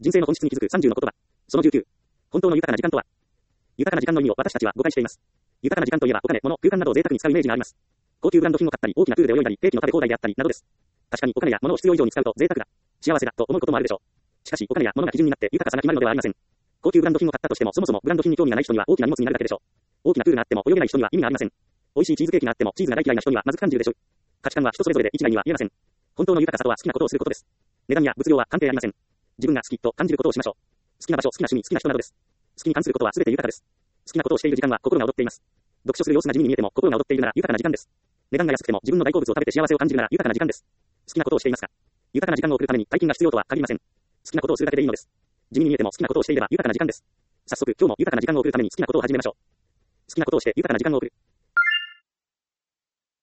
人生の本質に気づく30の言葉。その19。本当の豊かな時間とは。豊かな時間の意味を私たちは誤解しています。豊かな時間といえばお金、物、空間などを贅沢に使うイメージがあります。高級ブランド品を買ったり、大きなプールで泳いだり、ケーキの食べ放題であったりなどです。確かにお金や物を必要以上に使うと贅沢だ、幸せだと思うこともあるでしょう。しかし、お金や物が基準になって豊かさが決まるのではありません。高級ブランド品を買ったとしても、そもそもブランド品に興味がない人には大きな荷物になるだけでしょう。大きなプールがあっても泳げない人には意味がありません。美味しいチーズケーキがあってもチーズが大嫌いな人にはまずく感じるでしょう。価値観は人それぞれで一概には言えません。本当の豊かさとは好きなことをすることです。値段や物量は関係ありません。自分が好きと感じることをしましょう。好きな場所、好きな趣味、好きな人などです。好きに関することは全て豊かです。好きなことをしている時間は心が踊っています。読書する様子が地味に見えても心が踊っているなら豊かな時間です。値段が安くても自分の大好物を食べて幸せを感じるなら豊かな時間です。好きなことをしていますか？豊かな時間を送るために大金が必要とは限りません。好きなことをするだけでいいのです。地味に見えても好きなことをしていれば豊かな時間です。早速今日も豊かな時間を送るために好きなことを始めましょう。好きなことをして豊かな時間を送る。